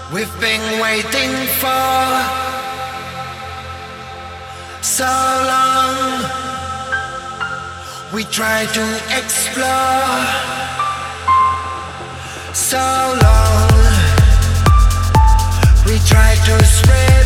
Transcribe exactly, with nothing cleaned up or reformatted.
We've been waiting for so long. We try to explore so long. We try to spread